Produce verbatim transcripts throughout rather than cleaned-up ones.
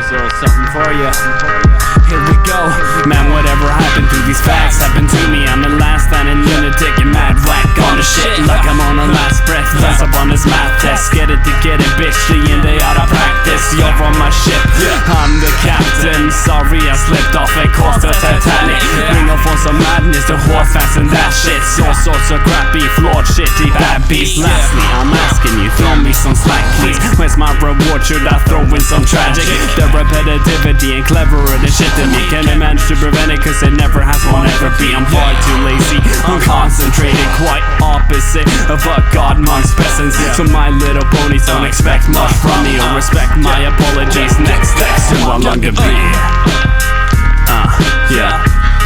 So something for you. Here we go. Man, whatever happened to these facts happened to me. I'm a last standing lunatic and mad whack on the shit like I'm on a last breath. That's up on this math test. Get it to get it, bitch. The in day out of practice. You're on my ship. I'm the captain. Sorry I slipped off and caused the Titanic. Bring off on some madness. The horse fasten that shit. All sorts of crappy, flawed, shitty, bad beats. Lastly, I'm asking you, throw me some slack, please. Where's my reward? Should I throw in some tragic? The repetitivity and cleverer than shit to me. Can I manage to prevent it? Cause it never has, won't ever be. I'm far too lazy, I'm concentrated, quite opposite of what God amongst peasants. So my little ponies don't expect much from me, or respect my apologies. Next next to how long to be. Uh, yeah.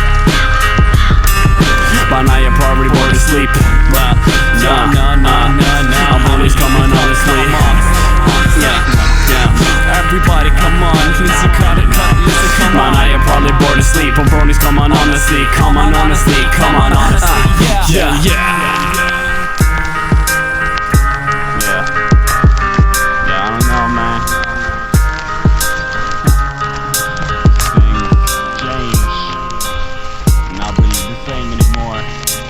By now you're probably bored to sleep. But no, no, no, no, no. I'm always coming honestly. Yeah, yeah. Everybody come on, listen, cut it, cut it, listen, come on. By now you're probably bored to sleep. I'm bronies, come on honestly, come on honestly, come on honestly. Yeah, yeah, yeah. Yeah. Yeah, I don't know, man. Things change. Not really the same anymore.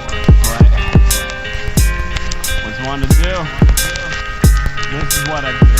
Right? What's one to do? This is what I do.